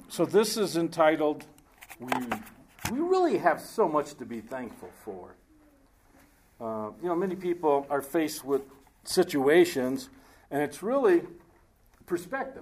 So this is entitled, we really have so much to be thankful for. Many people are faced with situations, and it's really perspective.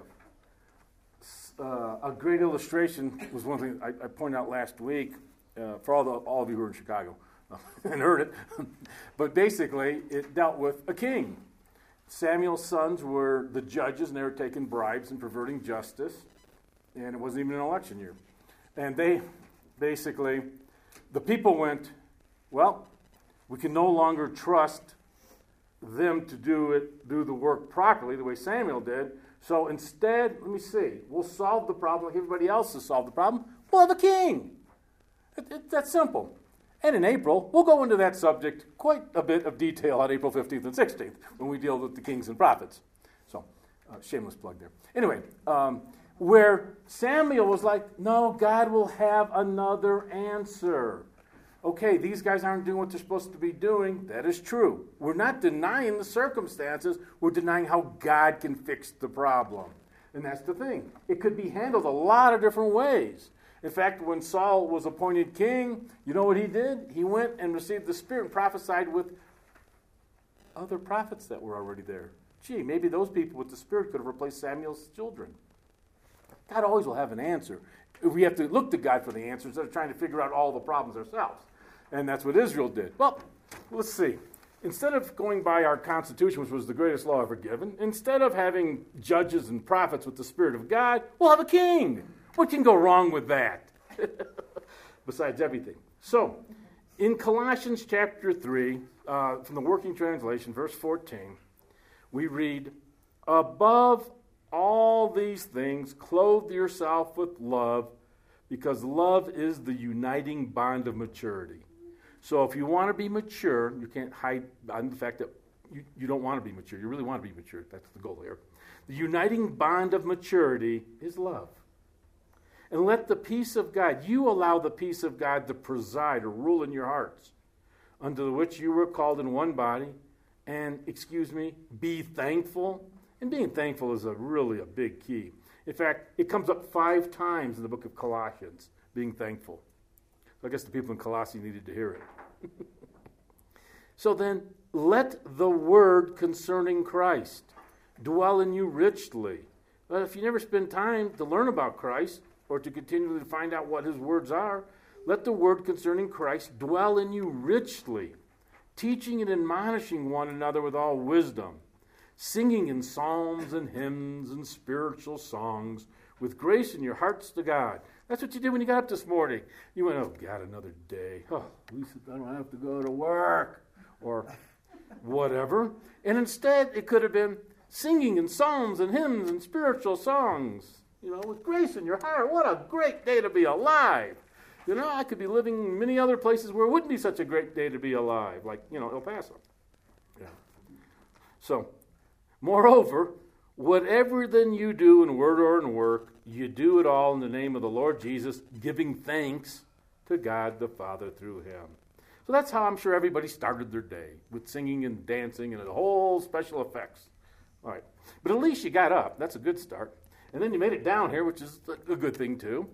A great illustration was one thing I pointed out last week for all of you who are in Chicago and heard it. But basically, it dealt with a king. Samuel's sons were the judges, and they were taking bribes and perverting justice. And it wasn't even an election year. And they basically, the people went, well, we can no longer trust them to do the work properly the way Samuel did. So instead, we'll solve the problem like everybody else has solved the problem. We'll have a king. That's simple. And in April, we'll go into that subject quite a bit of detail on April 15th and 16th when we deal with the kings and prophets. So, shameless plug there. Anyway, where Samuel was like, no, God will have another answer. Okay, these guys aren't doing what they're supposed to be doing. That is true. We're not denying the circumstances. We're denying how God can fix the problem. And that's the thing. It could be handled a lot of different ways. In fact, when Saul was appointed king, you know what he did? He went and received the Spirit and prophesied with other prophets that were already there. Gee, maybe those people with the Spirit could have replaced Samuel's children. God always will have an answer. We have to look to God for the answer instead of trying to figure out all the problems ourselves. And that's what Israel did. Well, let's see. Instead of going by our Constitution, which was the greatest law ever given, instead of having judges and prophets with the Spirit of God, we'll have a king. What can go wrong with that? Besides everything. So, in Colossians chapter 3, from the Working Translation, verse 14, we read, above all these things, clothe yourself with love, because love is the uniting bond of maturity. So if you want to be mature, you can't hide on the fact that you don't want to be mature. You really want to be mature. That's the goal here. The uniting bond of maturity is love. And let the peace of God, you allow the peace of God to preside or rule in your hearts, unto which you were called in one body, and, be thankful. And being thankful is really a big key. In fact, it comes up 5 times in the book of Colossians, being thankful. So I guess the people in Colossae needed to hear it. So then, let the word concerning Christ dwell in you richly. But if you never spend time to learn about Christ, or to continually find out what his words are, let the word concerning Christ dwell in you richly, teaching and admonishing one another with all wisdom, singing in psalms and hymns and spiritual songs, with grace in your hearts to God. That's what you did when you got up this morning. You went, oh, God, another day. Oh, at least I don't have to go to work, or whatever. And instead, it could have been singing in psalms and hymns and spiritual songs, with grace in your heart. What a great day to be alive. I could be living in many other places where it wouldn't be such a great day to be alive, like, El Paso. Yeah. So, moreover, whatever then you do in word or in work, you do it all in the name of the Lord Jesus, giving thanks to God the Father through him. So that's how I'm sure everybody started their day, with singing and dancing and a whole special effects. All right. But at least you got up. That's a good start. And then you made it down here, which is a good thing too.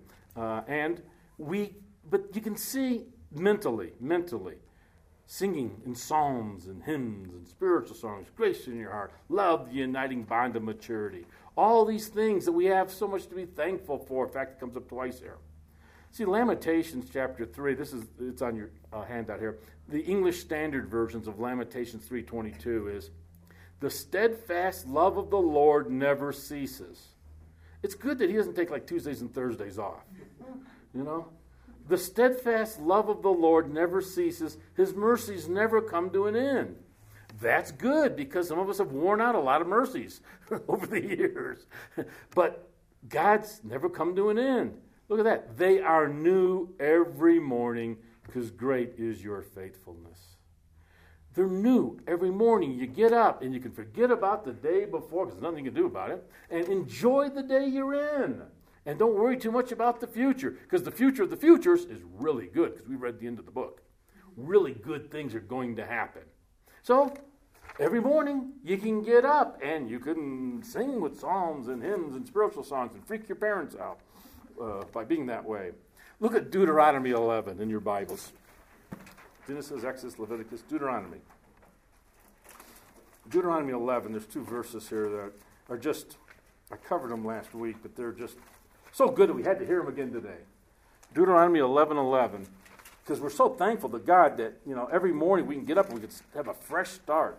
But you can see mentally, singing in psalms and hymns and spiritual songs, grace in your heart, love, the uniting bond of maturity. All these things that we have so much to be thankful for. In fact, it comes up twice here. See, Lamentations chapter 3, it's on your handout here. The English Standard Versions of Lamentations 3:22 is, the steadfast love of the Lord never ceases. It's good that he doesn't take like Tuesdays and Thursdays off. The steadfast love of the Lord never ceases. His mercies never come to an end. That's good, because some of us have worn out a lot of mercies over the years. But God's never come to an end. Look at that. They are new every morning, because great is your faithfulness. They're new every morning. You get up and you can forget about the day before, because there's nothing you can do about it, and enjoy the day you're in. And don't worry too much about the future, because the future of the futures is really good, because we read the end of the book. Really good things are going to happen. So, every morning you can get up and you can sing with psalms and hymns and spiritual songs and freak your parents out. by being that way. Look at Deuteronomy 11 in your Bibles. Genesis, Exodus, Leviticus, Deuteronomy. Deuteronomy 11, there's 2 verses here that are just, I covered them last week, but they're just so good that we had to hear them again today. Deuteronomy 11:11, because we're so thankful to God that, every morning we can get up and we can have a fresh start.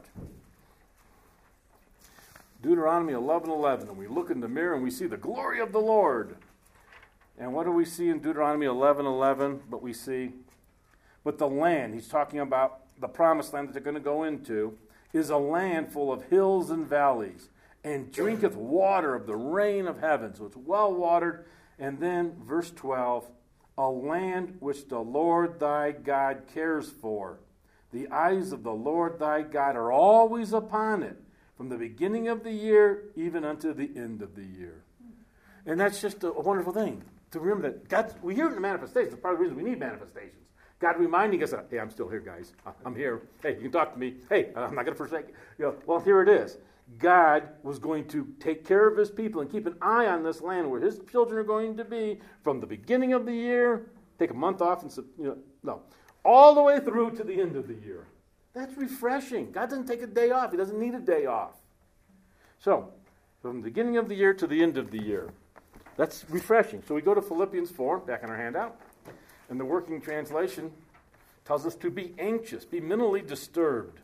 Deuteronomy 11:11, and we look in the mirror and we see the glory of the Lord. And what do we see in Deuteronomy 11:11? But the land, he's talking about the promised land that they're going to go into, is a land full of hills and valleys, and drinketh water of the rain of heaven. So it's well watered. And then verse 12, a land which the Lord thy God cares for. The eyes of the Lord thy God are always upon it, from the beginning of the year even unto the end of the year. And that's just a wonderful thing to remember that we hear it in the manifestations. That's part of the reason we need manifestations. God reminding us, hey, I'm still here, guys. I'm here. Hey, you can talk to me. Hey, I'm not going to forsake you. Well, here it is. God was going to take care of his people and keep an eye on this land where his children are going to be from the beginning of the year, take a month off, all the way through to the end of the year. That's refreshing. God doesn't take a day off. He doesn't need a day off. So, from the beginning of the year to the end of the year. That's refreshing. So we go to Philippians 4, back in our handout, and the working translation tells us to be anxious, be mentally disturbed.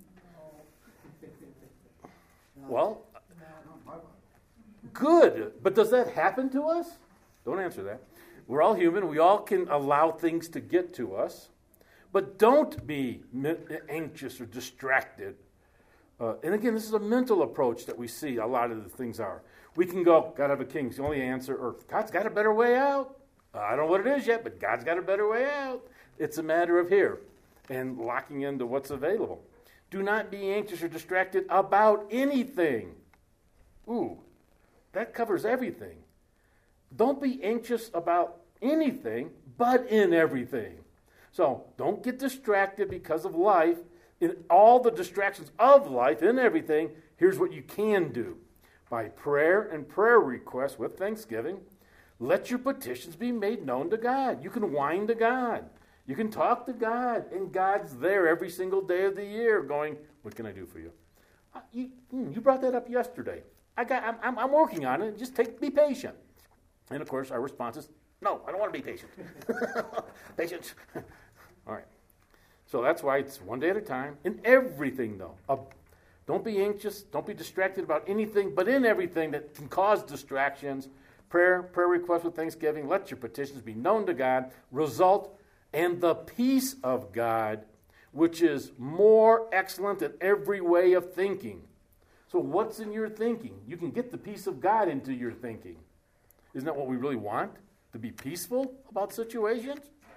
Well, good. But does that happen to us? Don't answer that. We're all human. We all can allow things to get to us. But don't be anxious or distracted. And again, this is a mental approach that we see a lot of the things are. We can go, God have a king. It's the only answer. Or God's got a better way out. I don't know what it is yet, but God's got a better way out. It's a matter of here and locking into what's available. Do not be anxious or distracted about anything. Ooh, that covers everything. Don't be anxious about anything, but in everything. So don't get distracted because of life. In all the distractions of life, in everything, here's what you can do. By prayer and prayer requests with thanksgiving, let your petitions be made known to God. You can whine to God. You can talk to God, and God's there every single day of the year going, what can I do for you? You brought that up yesterday. I'm working on it. Just be patient. And, of course, our response is, no, I don't want to be patient. Patience. All right. So that's why it's one day at a time. In everything, though. Don't be anxious. Don't be distracted about anything, but in everything that can cause distractions. Prayer requests with thanksgiving. Let your petitions be known to God. Result, and the peace of God, which is more excellent than every way of thinking. So what's in your thinking? You can get the peace of God into your thinking. Isn't that what we really want? To be peaceful about situations?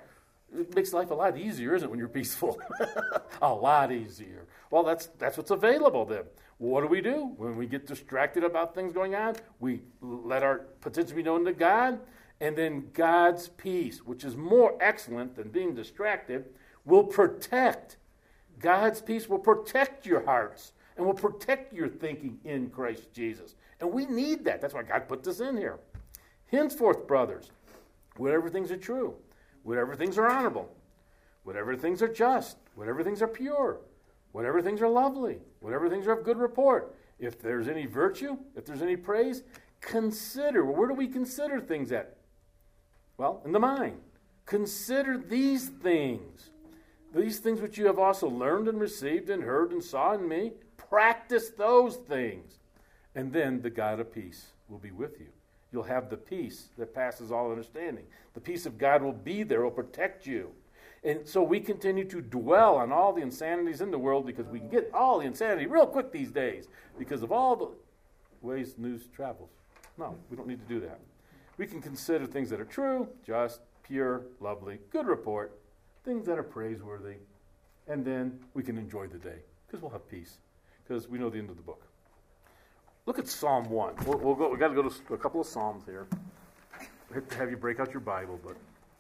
It makes life a lot easier, isn't it, when you're peaceful? A lot easier. Well, that's what's available then. What do? When we get distracted about things going on, we let our petitions be known to God, and then God's peace, which is more excellent than being distracted, will protect. God's peace will protect your hearts and will protect your thinking in Christ Jesus. And we need that. That's why God put this in here. Henceforth, brothers, whatever things are true, whatever things are honorable, whatever things are just, whatever things are pure, whatever things are lovely, whatever things are of good report, if there's any virtue, if there's any praise, consider. Well, where do we consider things at? Well, in the mind. Consider these things which you have also learned and received and heard and saw in me. Practice those things. And then the God of peace will be with you. You'll have the peace that passes all understanding. The peace of God will be there, will protect you. And so we continue to dwell on all the insanities in the world because we can get all the insanity real quick these days because of all the ways news travels. No, we don't need to do that. We can consider things that are true, just, pure, lovely, good report, things that are praiseworthy, and then we can enjoy the day because we'll have peace because we know the end of the book. Look at Psalm 1. We've got to go to a couple of Psalms here. I have to have you break out your Bible, but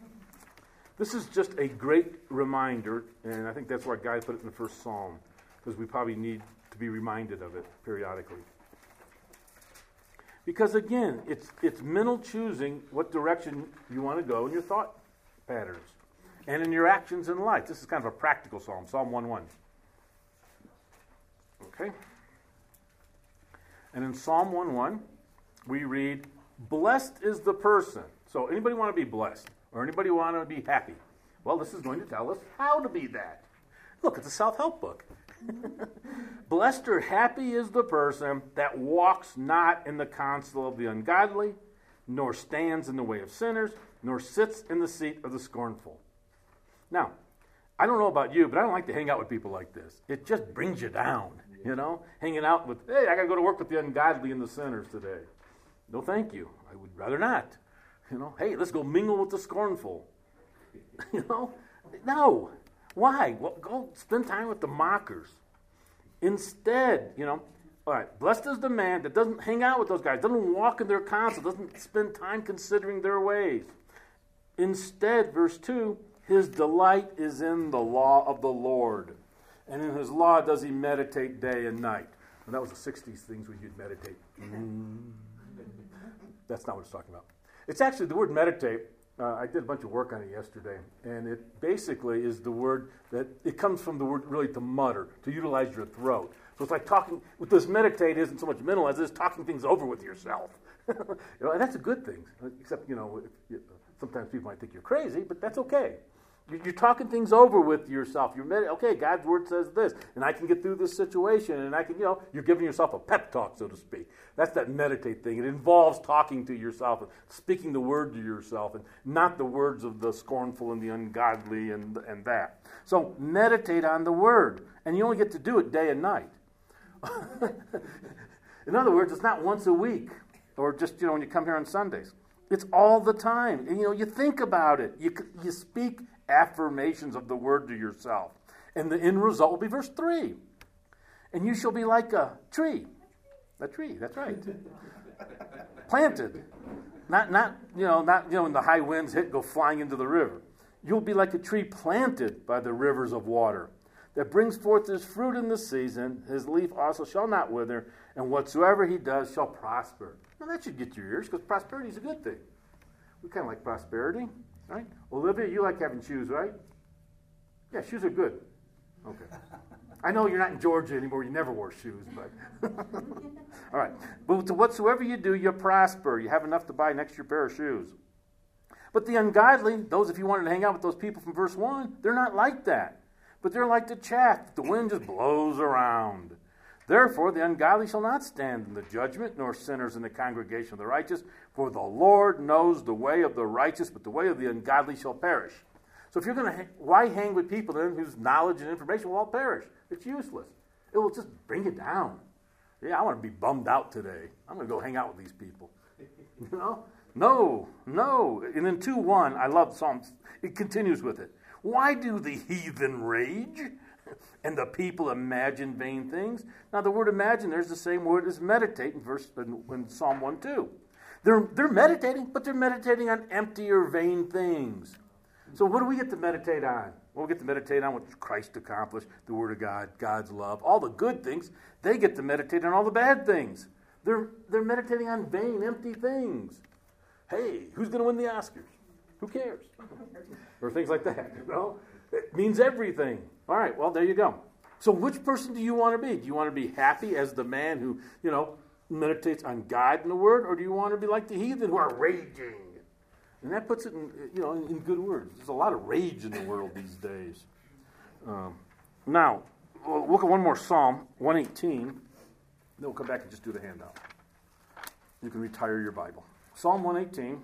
this is just a great reminder, and I think that's why God put it in the first Psalm, because we probably need to be reminded of it periodically. Because again, it's mental choosing what direction you want to go in your thought patterns and in your actions in life. This is kind of a practical psalm, Psalm 1:1. Okay? And in Psalm 1:1, we read, "Blessed is the person." So anybody want to be blessed? Or anybody want to be happy? Well, this is going to tell us how to be that. Look, it's a self-help book. "Blessed or happy is the person that walks not in the counsel of the ungodly, nor stands in the way of sinners, nor sits in the seat of the scornful." Now, I don't know about you, but I don't like to hang out with people like this. It just brings you down, hanging out with, hey, I got to go to work with the ungodly and the sinners today. No, thank you. I would rather not. Hey, let's go mingle with the scornful. No. Why? Well, go spend time with the mockers. Instead, all right, blessed is the man that doesn't hang out with those guys, doesn't walk in their counsel, doesn't spend time considering their ways. Instead, verse 2, his delight is in the law of the Lord, and in his law does he meditate day and night. And that was the 60s things when you'd meditate. That's not what it's talking about. It's actually the word meditate. I did a bunch of work on it yesterday, and it basically is the word that it comes from the word really to mutter, to utilize your throat. So it's like talking. With this meditate isn't so much mental as it is talking things over with yourself. And that's a good thing. Except sometimes people might think you're crazy, but that's okay. You're talking things over with yourself. Okay, God's word says this, and I can get through this situation, and I can, you're giving yourself a pep talk, so to speak. That's that meditate thing. It involves talking to yourself and speaking the word to yourself, and not the words of the scornful and the ungodly and that. So meditate on the word, and you only get to do it day and night. In other words, it's not once a week, or just, when you come here on Sundays. It's all the time. And, you think about it. You speak affirmations of the word to yourself. And the end result will be verse 3. And you shall be like a tree. A tree, that's right. Planted. Not when the high winds hit, go flying into the river. You'll be like a tree planted by the rivers of water, that brings forth his fruit in the season. His leaf also shall not wither, and whatsoever he does shall prosper. Now that should get your ears, because prosperity is a good thing. We kind of like prosperity, right? Olivia, you like having shoes, right? Yeah, shoes are good. Okay. I know you're not in Georgia anymore. You never wore shoes, but all right. But whatsoever you do, you prosper. You have enough to buy an extra pair of shoes. But the ungodly, those, if you wanted to hang out with those people from verse 1, they're not like that. But they're like the chaff. The wind just blows around. Therefore, the ungodly shall not stand in the judgment, nor sinners in the congregation of the righteous. For the Lord knows the way of the righteous, but the way of the ungodly shall perish. So if you're going to, why hang with people then whose knowledge and information will all perish? It's useless. It will just bring you down. Yeah, I want to be bummed out today. I'm going to go hang out with these people. No. And in 2:1, I love Psalms. It continues with it. Why do the heathen rage and the people imagine vain things? Now, the word imagine, there's the same word as meditate in Psalm 1:2. They're meditating, but they're meditating on empty or vain things. So what do we get to meditate on? Well, we get to meditate on what Christ accomplished, the Word of God, God's love, all the good things. They get to meditate on all the bad things. They're meditating on vain, empty things. Hey, who's going to win the Oscars? Who cares? Or things like that. It means everything. All right, well, there you go. So which person do you want to be? Do you want to be happy as the man who, meditates on God and the Word? Or do you want to be like the heathen who are raging? And that puts it in good words. There's a lot of rage in the world these days. Now, we'll look at one more Psalm, 118. Then we'll come back and just do the handout. You can retire your Bible. Psalm 118.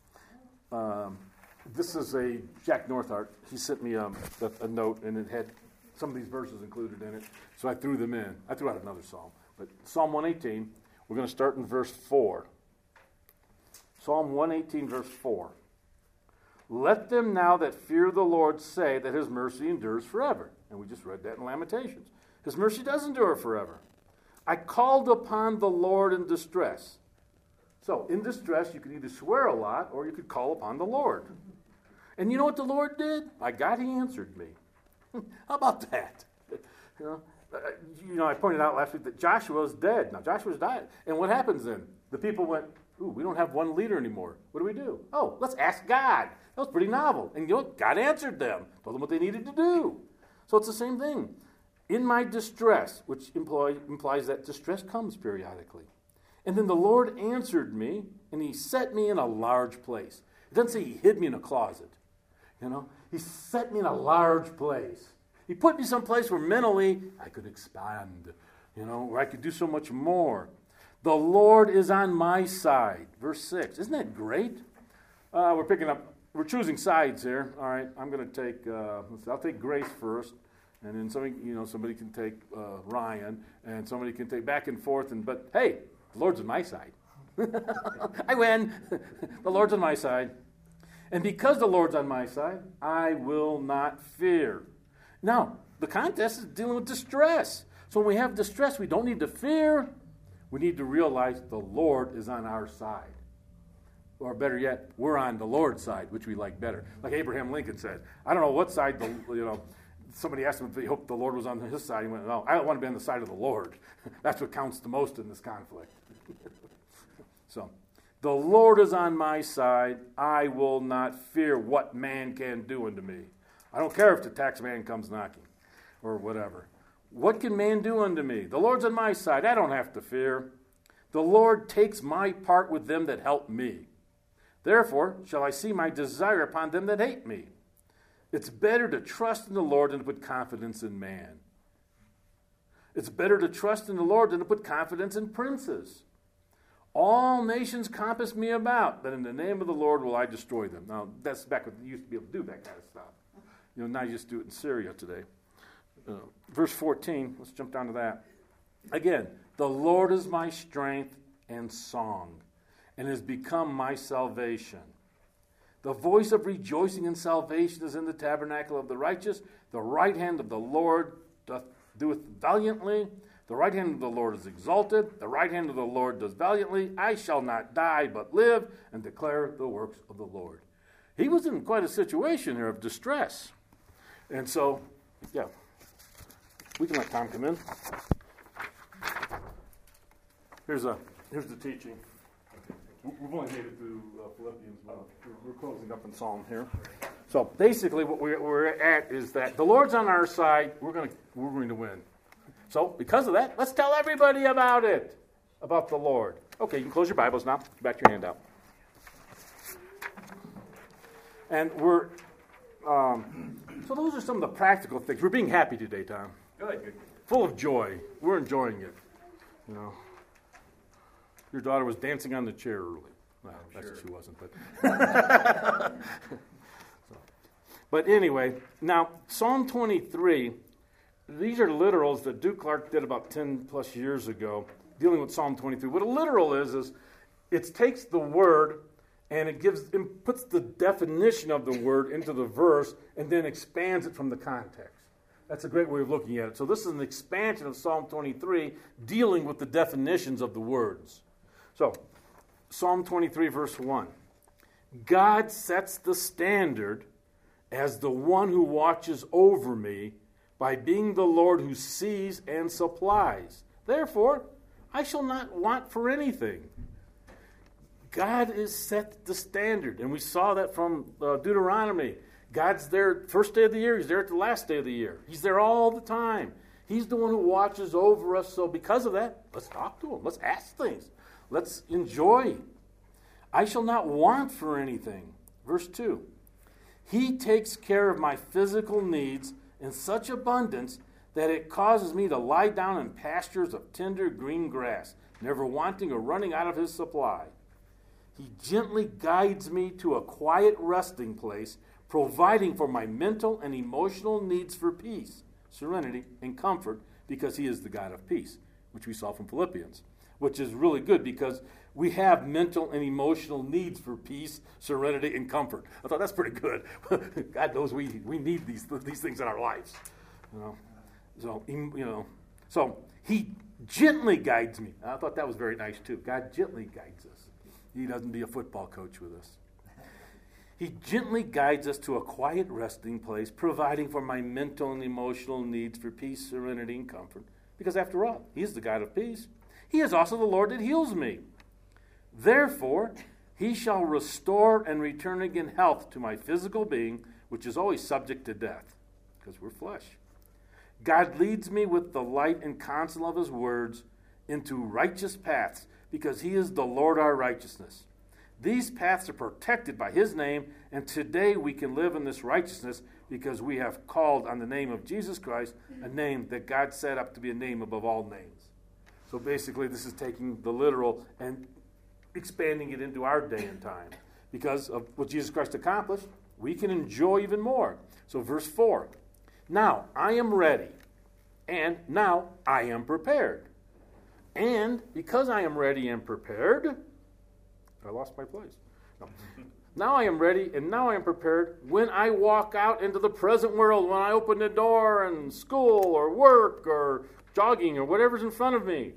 This is a Jack Northart. He sent me a note, and it had some of these verses included in it. So I threw them in. I threw out another psalm. But Psalm 118, we're going to start in verse 4. Psalm 118, verse 4. Let them now that fear the Lord say that his mercy endures forever. And we just read that in Lamentations. His mercy does endure forever. I called upon the Lord in distress. So, in distress, you could either swear a lot or you could call upon the Lord. And you know what the Lord did? By God, he answered me. How about that? I pointed out last week that Joshua is dead. Now, Joshua's died. And what happens then? The people went, ooh, we don't have one leader anymore. What do we do? Oh, let's ask God. That was pretty novel. And you know what? God answered them, told them what they needed to do. So it's the same thing. In my distress, which implies that distress comes periodically. And then the Lord answered me, and he set me in a large place. It doesn't say he hid me in a closet. He set me in a large place. He put me someplace where mentally I could expand, where I could do so much more. The Lord is on my side. Verse 6. Isn't that great? We're choosing sides here. All right, I'm going to take, I'll take Grace first. And then somebody can take Ryan, and somebody can take back and forth. But hey, the Lord's on my side. I win. The Lord's on my side. And because the Lord's on my side, I will not fear. Now, the contest is dealing with distress. So when we have distress, we don't need to fear. We need to realize the Lord is on our side. Or better yet, we're on the Lord's side, which we like better. Like Abraham Lincoln said, I don't know what side, somebody asked him if he hoped the Lord was on his side. He went, no, I don't want to be on the side of the Lord. That's what counts the most in this conflict. So, the Lord is on my side. I will not fear what man can do unto me. I don't care if the tax man comes knocking or whatever. What can man do unto me? The Lord's on my side. I don't have to fear. The Lord takes my part with them that help me. Therefore shall I see my desire upon them that hate me. It's better to trust in the Lord than to put confidence in man. It's better to trust in the Lord than to put confidence in princes. All nations compass me about, but in the name of the Lord will I destroy them. Now, that's back when you used to be able to do that kind of stuff. Now you just do it in Syria today. Verse 14, let's jump down to that. Again, the Lord is my strength and song, and has become my salvation. The voice of rejoicing and salvation is in the tabernacle of the righteous. The right hand of the Lord doeth valiantly. The right hand of the Lord is exalted. The right hand of the Lord does valiantly. I shall not die, but live, and declare the works of the Lord. He was in quite a situation here of distress. And so, yeah, we can let Tom come in. Here's the teaching. We've only made it through Philippians. We're closing up in Psalm here. So basically, what we're at is that the Lord's on our side. We're going to win. So because of that, let's tell everybody about it, about the Lord. Okay, you can close your Bibles now. Back your hand out. And we're so those are some of the practical things. We're being happy today, Tom. Good. Full of joy. We're enjoying it. Your daughter was dancing on the chair early. Well, actually she wasn't, but But anyway, now Psalm 23. These are literals that Duke Clark did about 10 plus years ago, dealing with Psalm 23. What a literal is it takes the word and it puts the definition of the word into the verse and then expands it from the context. That's a great way of looking at it. So this is an expansion of Psalm 23 dealing with the definitions of the words. So, Psalm 23, verse 1. God sets the standard as the one who watches over me by being the Lord who sees and supplies. Therefore, I shall not want for anything. God has set the standard, and we saw that from Deuteronomy. God's there first day of the year. He's there at the last day of the year. He's there all the time. He's the one who watches over us. So because of that, let's talk to him. Let's ask things. Let's enjoy. I shall not want for anything. Verse 2. He takes care of my physical needs in such abundance that it causes me to lie down in pastures of tender green grass, never wanting or running out of his supply. He gently guides me to a quiet resting place, providing for my mental and emotional needs for peace, serenity, and comfort, because he is the God of peace, which we saw from Philippians, which is really good because we have mental and emotional needs for peace, serenity, and comfort. I thought that's pretty good. God knows we need these things in our lives. So he gently guides me. I thought that was very nice too. God gently guides us. He doesn't be a football coach with us. He gently guides us to a quiet resting place, providing for my mental and emotional needs for peace, serenity, and comfort. Because after all, He is the God of peace. He is also the Lord that heals me. Therefore, He shall restore and return again health to my physical being, which is always subject to death, because we're flesh. God leads me with the light and counsel of His words into righteous paths, because He is the Lord our righteousness. These paths are protected by His name, and today we can live in this righteousness because we have called on the name of Jesus Christ, a name that God set up to be a name above all names. So basically, this is taking the literal and expanding it into our day and time. Because of what Jesus Christ accomplished, we can enjoy even more. So verse 4, now I am ready, and now I am prepared. And because I am ready and prepared, I lost my place. No. Now I am ready, and now I am prepared when I walk out into the present world, when I open the door in school or work or jogging or whatever's in front of me.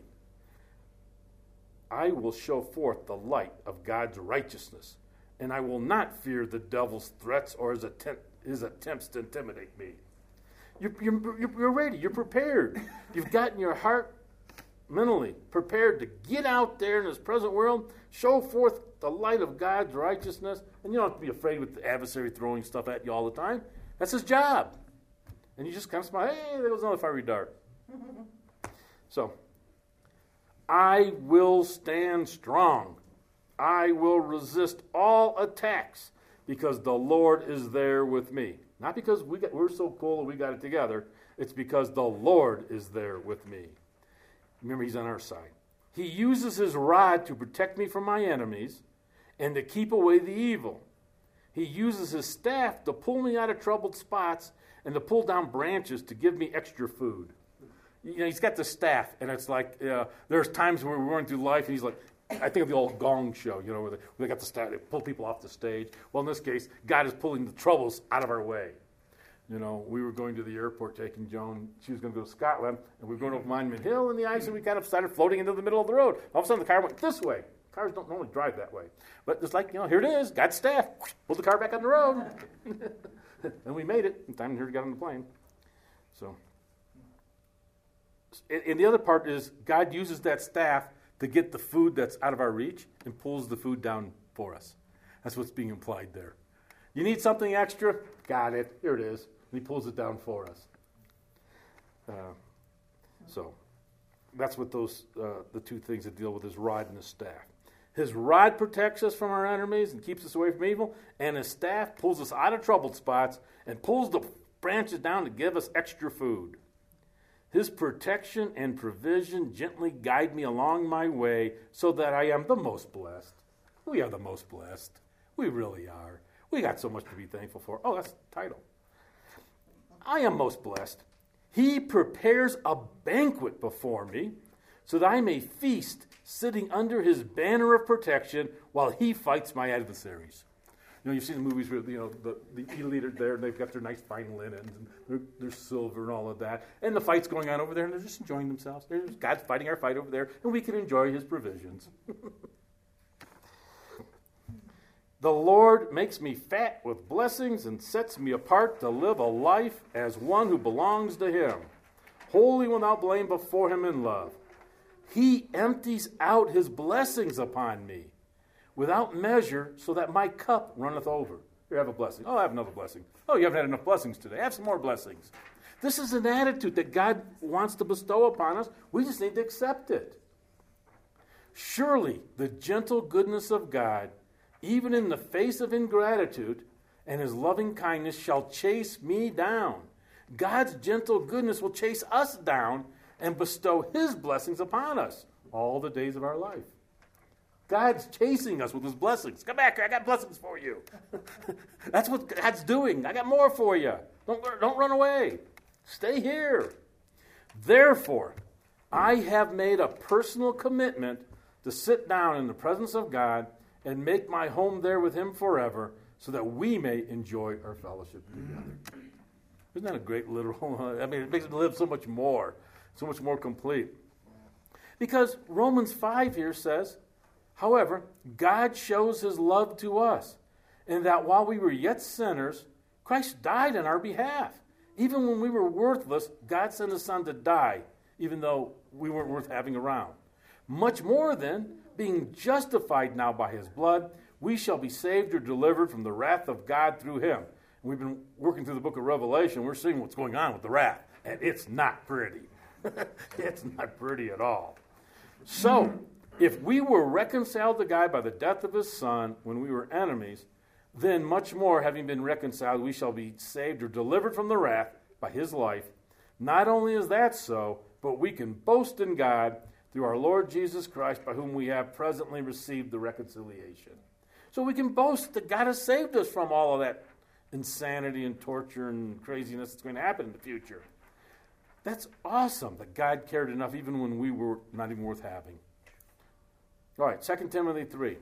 I will show forth the light of God's righteousness, and I will not fear the devil's threats or his attempts to intimidate me. You're ready. You're prepared. You've gotten your heart mentally prepared to get out there in this present world, show forth the light of God's righteousness, and you don't have to be afraid with the adversary throwing stuff at you all the time. That's his job. And you just kind of smile, hey, there goes another fiery dart. So, I will stand strong. I will resist all attacks because the Lord is there with me. Not because we're so cool and we got it together. It's because the Lord is there with me. Remember, He's on our side. He uses His rod to protect me from my enemies and to keep away the evil. He uses His staff to pull me out of troubled spots and to pull down branches to give me extra food. You know, He's got the staff, and it's like there's times where we're going through life, and He's like, I think of the old Gong show, you know, where they got the staff, they pull people off the stage. Well, in this case, God is pulling the troubles out of our way. You know, we were going to the airport taking Joan. She was going to go to Scotland, and we were going over Monument Hill in the ice, and we kind of started floating into the middle of the road. All of a sudden, the car went this way. Cars don't normally drive that way. But it's like, you know, here it is, God's staff. Pulled the car back on the road. And we made it in time here to get on the plane. So, and the other part is God uses that staff to get the food that's out of our reach and pulls the food down for us. That's what's being implied there. You need something extra? Got it. Here it is. And He pulls it down for us. So that's what those the two things that deal with His rod and His staff. His rod protects us from our enemies and keeps us away from evil, and His staff pulls us out of troubled spots and pulls the branches down to give us extra food. His protection and provision gently guide me along my way so that I am the most blessed. We are the most blessed. We really are. We got so much to be thankful for. Oh, that's the title. I am most blessed. He prepares a banquet before me so that I may feast sitting under His banner of protection while He fights my adversaries. You know, you've seen the movies where, you know, the elite are there, and they've got their nice fine linens, and their silver and all of that. And the fight's going on over there, and they're just enjoying themselves. There's God's fighting our fight over there, and we can enjoy His provisions. The Lord makes me fat with blessings and sets me apart to live a life as one who belongs to Him, holy without blame before Him in love. He empties out His blessings upon me without measure, so that my cup runneth over. You have a blessing. Oh, I have another blessing. Oh, you haven't had enough blessings today. Have some more blessings. This is an attitude that God wants to bestow upon us. We just need to accept it. Surely the gentle goodness of God, even in the face of ingratitude, and His loving kindness shall chase me down. God's gentle goodness will chase us down and bestow His blessings upon us all the days of our life. God's chasing us with His blessings. Come back here, I got blessings for you. That's what God's doing. I got more for you. Don't run away. Stay here. Therefore, I have made a personal commitment to sit down in the presence of God and make my home there with Him forever so that we may enjoy our fellowship together. Isn't that a great literal? I mean, it makes it live so much more complete. Because Romans 5 here says, however, God shows His love to us, and that while we were yet sinners, Christ died on our behalf. Even when we were worthless, God sent his Son to die, even though we weren't worth having around. Much more then, being justified now by his blood, we shall be saved or delivered from the wrath of God through him. We've been working through the book of Revelation. We're seeing what's going on with the wrath, and it's not pretty. It's not pretty at all. So, if we were reconciled to God by the death of his Son when we were enemies, then much more, having been reconciled, we shall be saved or delivered from the wrath by his life. Not only is that so, but we can boast in God through our Lord Jesus Christ, by whom we have presently received the reconciliation. So we can boast that God has saved us from all of that insanity and torture and craziness that's going to happen in the future. That's awesome that God cared enough even when we were not even worth having. All right, 2 Timothy 3.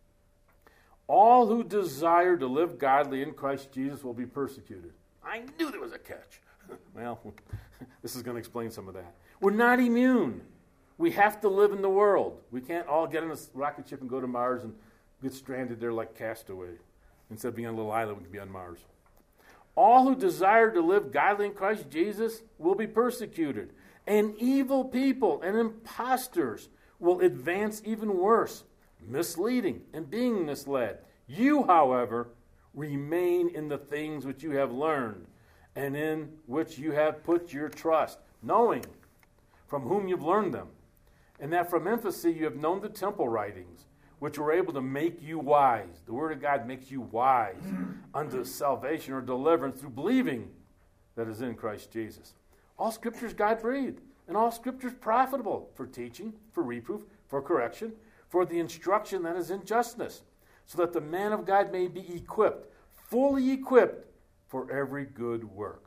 All who desire to live godly in Christ Jesus will be persecuted. I knew there was a catch. Well, this is going to explain some of that. We're not immune. We have to live in the world. We can't all get on a rocket ship and go to Mars and get stranded there like castaway. Instead of being on a little island, we can be on Mars. All who desire to live godly in Christ Jesus will be persecuted. And evil people and impostors will advance even worse, misleading and being misled. You, however, remain in the things which you have learned and in which you have put your trust, knowing from whom you've learned them, and that from infancy you have known the temple writings, which were able to make you wise. The Word of God makes you wise unto salvation or deliverance through believing that is in Christ Jesus. All Scripture is God-breathed, and all Scripture is profitable for teaching, for reproof, for correction, for the instruction that is in justness, so that the man of God may be equipped, fully equipped for every good work.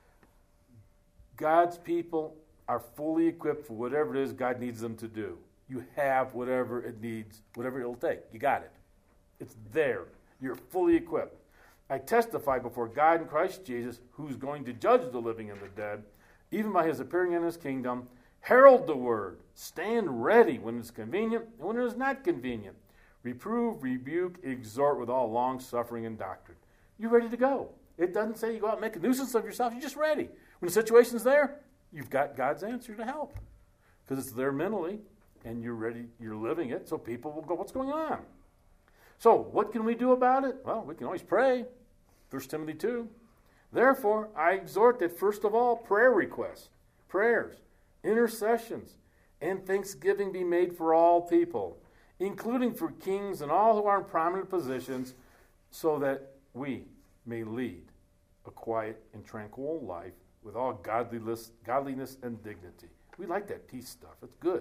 God's people are fully equipped for whatever it is God needs them to do. You have whatever it needs, whatever it'll take. You got it. It's there. You're fully equipped. I testify before God in Christ Jesus, who's going to judge the living and the dead, even by his appearing in his kingdom. Herald the word. Stand ready when it's convenient and when it is not convenient. Reprove, rebuke, exhort with all long suffering and doctrine. You're ready to go. It doesn't say you go out and make a nuisance of yourself. You're just ready. When the situation's there, you've got God's answer to help. Because it's there mentally, and you're ready, you're living it, so people will go, what's going on? So, what can we do about it? Well, we can always pray. 1 Timothy 2. Therefore, I exhort that first of all, prayer requests, prayers, intercessions, and thanksgiving be made for all people, including for kings and all who are in prominent positions, so that we may lead a quiet and tranquil life with all godliness and dignity. We like that peace stuff. It's good.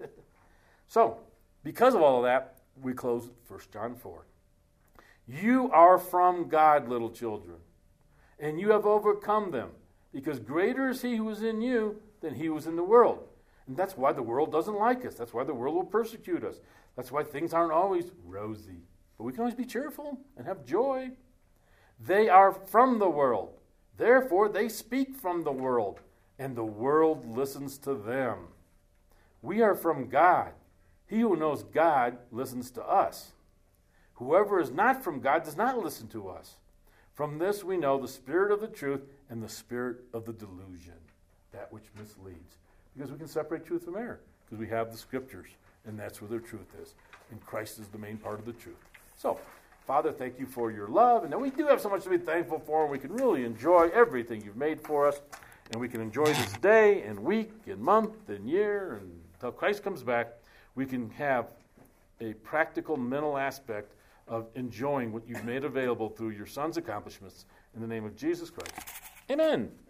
So, because of all of that, we close 1 John 4. You are from God, little children, and you have overcome them, because greater is he who is in you than he who is in the world. And that's why the world doesn't like us. That's why the world will persecute us. That's why things aren't always rosy. But we can always be cheerful and have joy. They are from the world. Therefore, they speak from the world, and the world listens to them. We are from God. He who knows God listens to us. Whoever is not from God does not listen to us. From this we know the spirit of the truth and the spirit of the delusion, that which misleads. Because we can separate truth from error, because we have the Scriptures, and that's where the truth is. And Christ is the main part of the truth. So, Father, thank you for your love, and that we do have so much to be thankful for, and we can really enjoy everything you've made for us, and we can enjoy this day and week and month and year, and until Christ comes back, we can have a practical mental aspect of enjoying what you've made available through your Son's accomplishments. In the name of Jesus Christ. Amen.